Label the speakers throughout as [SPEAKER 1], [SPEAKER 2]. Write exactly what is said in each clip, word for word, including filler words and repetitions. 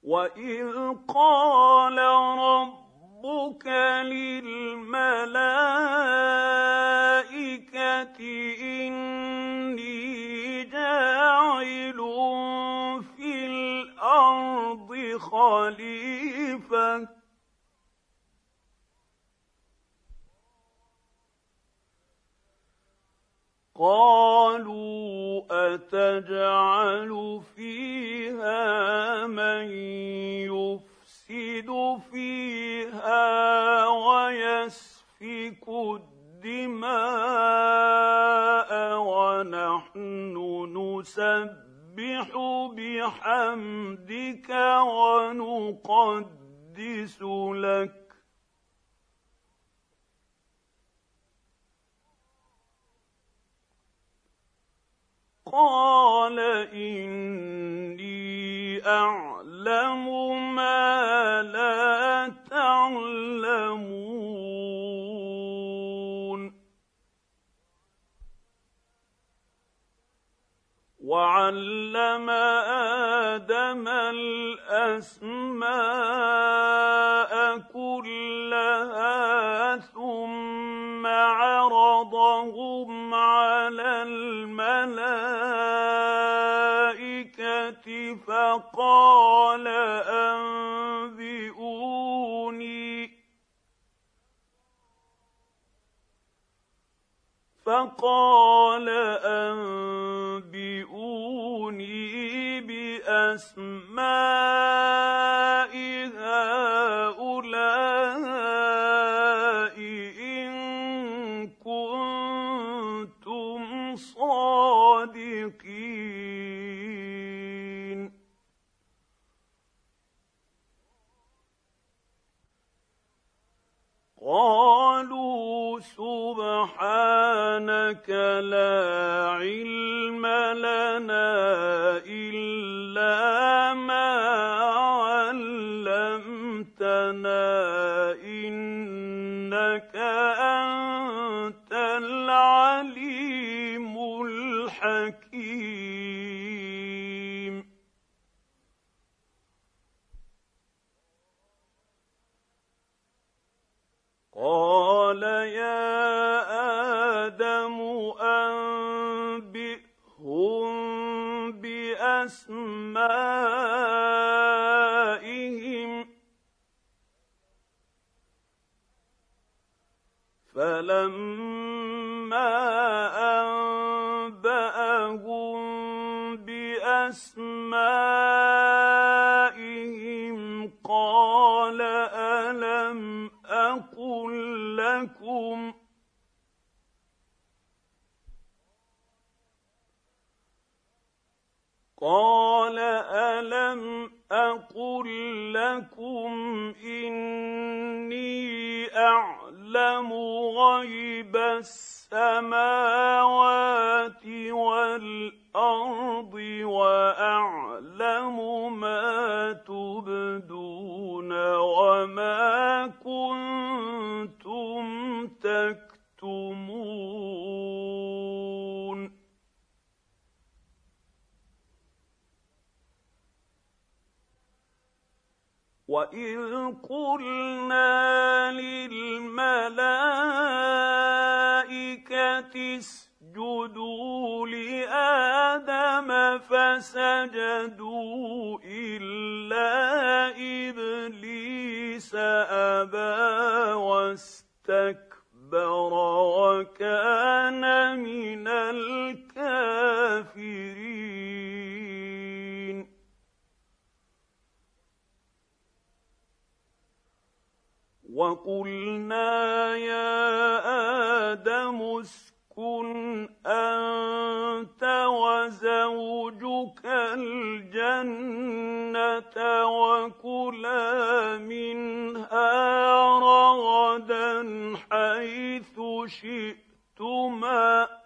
[SPEAKER 1] وَإِذْ قَالَ رَبُّكَ لِلْمَلَائِكَةِ إِنِّي جَاعِلٌ فِي الْأَرْضِ خَلِيفَةً قَالُوا أَتَجْعَلُ فِيهَا مَن يُفْسِدُ فِيهَا وَيَسْفِكُ الدِّمَاءَ وَنَحْنُ نُسَبِّحُ بِحَمْدِكَ وَنُقَدِّسُ لَكَ قَالَ إِنِّي أَعْلَمُ مَا لَا تَعْلَمُونَ وَعَلَّمَ آدَمَ الْأَسْمَاءَ كُلَّهَا ثُمَّ عَرَضَهُمْ عَلَى الْمَلَائِكَةِ فَقَالَ أَنبِئُونِي فَقَالَ أَنبِئُونِي بِأَسْمَاءِ هَٰؤُلَاءِ إِن كُنتُمْ صَادِقِينَ قَالُوا سُبْحَانَكَ لَا عِلْمَ لَنَا إِلَّا مَا عَلَّمْتَنَا إِنَّكَ أَنتَ الْعَلِيمُ الْحَكِيمُ قَالَ يَا آدَمُ أَنبِئْهُم بِأَسْمَائِهِمْ فَلَمَّا أَنبَأَهُم بِأَسْمَائِهِمْ قَالَ أَلَمْ أَقُل لَّكُمْ قَالَ أَلَمْ أَقُل لَّكُمْ إِنِّي أَعْلَمُ غَيْبَ السَّمَاوَاتِ وَالْأَرْضِ وَأَعْلَمُ مَا تُبْدُونَ وَمَا كُنتُمْ تَكْتُمُونَ وَإِذْ قُلْنَا لِلْمَلَائِكَةِ اسْجُدُوا لِآدَمَ فَسَجَدُوا إِلَّا إِبْلِيسَ أَبَىٰ وَاسْتَكْبَرَ وَكَانَ مِنَ الْكَافِرِينَ وَقُلْنَا يَا آدَمُ اسْكُنْ أَنتَ وَزَوْجُكَ الْجَنَّةَ وَكُلَا مِنْهَا رَغَدًا حَيْثُ شِئْتُمَا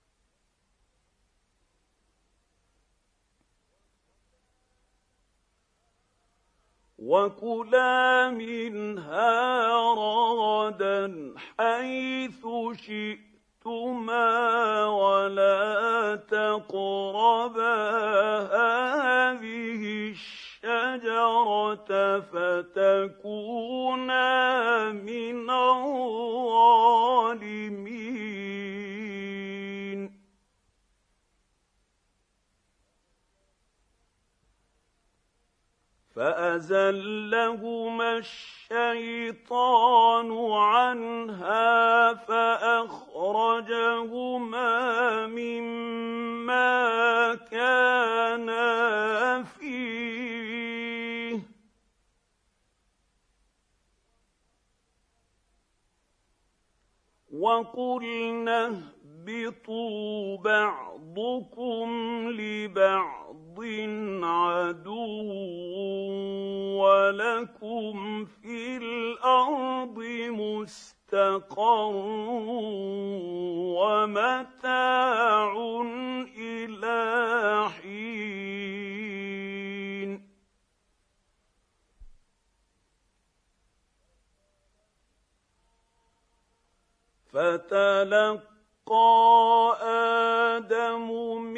[SPEAKER 1] وَكُلَا مِنْهَا رَغَدًا حَيْثُ شِئْتُمَا وَلَا تَقْرَبَا هَٰذِهِ الشَّجَرَةَ الشجرة فتكونا من الظالمين فأزلهما الشيطان عنها فأخرجهما مما كانا فيه وقلنا اهبطوا بعضكم لبعض عدو ولكم في الأرض مستقر ومتاع إلى حين فتلقى آدم